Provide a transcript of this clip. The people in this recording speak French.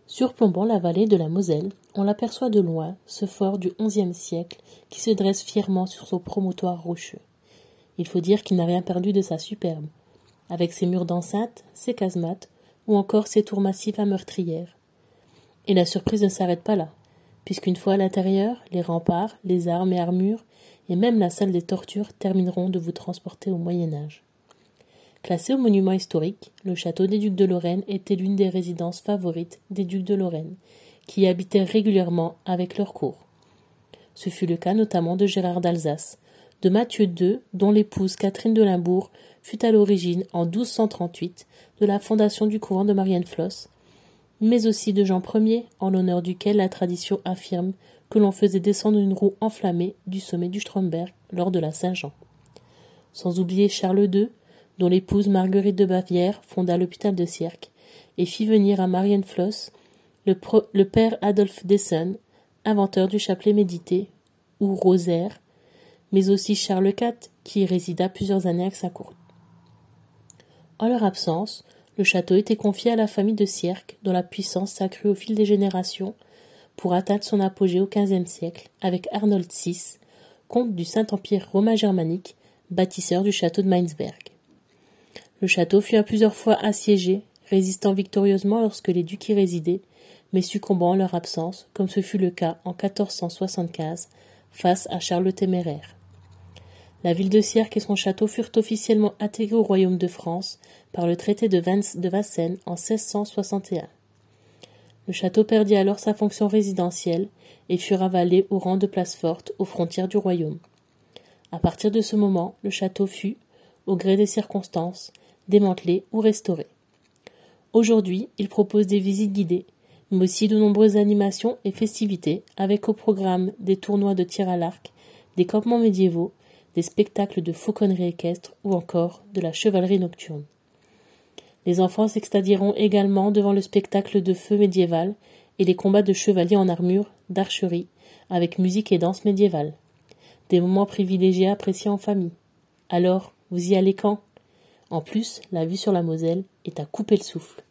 Surplombant la vallée de la Moselle, on l'aperçoit de loin, ce fort du XIe siècle qui se dresse fièrement sur son promontoire rocheux. Il faut dire qu'il n'a rien perdu de sa superbe, avec ses murs d'enceinte, ses casemates, ou encore ses tours massives à meurtrières. Et la surprise ne s'arrête pas là, puisqu'une fois à l'intérieur, les remparts, les armes et armures, et même la salle des tortures termineront de vous transporter au Moyen-Âge. Classé au monument historique, le château des ducs de Lorraine était l'une des résidences favorites des ducs de Lorraine, qui y habitaient régulièrement avec leur cour. Ce fut le cas notamment de Gérard d'Alsace, de Mathieu II, dont l'épouse Catherine de Limbourg fut à l'origine, en 1238, de la fondation du couvent de Marienfloss, mais aussi de Jean Ier, en l'honneur duquel la tradition affirme que l'on faisait descendre une roue enflammée du sommet du Stromberg lors de la Saint-Jean. Sans oublier Charles II, dont l'épouse Marguerite de Bavière fonda l'hôpital de Sierck et fit venir à Marienfloss le père Adolphe d'Essen, inventeur du chapelet médité, ou rosaire, mais aussi Charles IV, qui y résida plusieurs années avec sa cour. En leur absence, le château était confié à la famille de Sierck, dont la puissance s'accrut au fil des générations, pour atteindre son apogée au XVe siècle avec Arnold VI, comte du Saint-Empire romain germanique, bâtisseur du château de Mainsberg. Le château fut à plusieurs fois assiégé, résistant victorieusement lorsque les ducs y résidaient, mais succombant en leur absence, comme ce fut le cas en 1475, face à Charles le Téméraire. La ville de Sierck et son château furent officiellement intégrés au royaume de France par le traité de Vincennes en 1661. Le château perdit alors sa fonction résidentielle et fut ravalé au rang de place forte aux frontières du royaume. À partir de ce moment, le château fut, au gré des circonstances, démantelé ou restauré. Aujourd'hui, il propose des visites guidées, mais aussi de nombreuses animations et festivités, avec au programme des tournois de tir à l'arc, des campements médiévaux, des spectacles de fauconnerie équestre ou encore de la chevalerie nocturne. Les enfants s'extadieront également devant le spectacle de feu médiéval et les combats de chevaliers en armure, d'archerie, avec musique et danse médiévale. Des moments privilégiés appréciés en famille. Alors, vous y allez quand ? En plus, la vue sur la Moselle est à couper le souffle.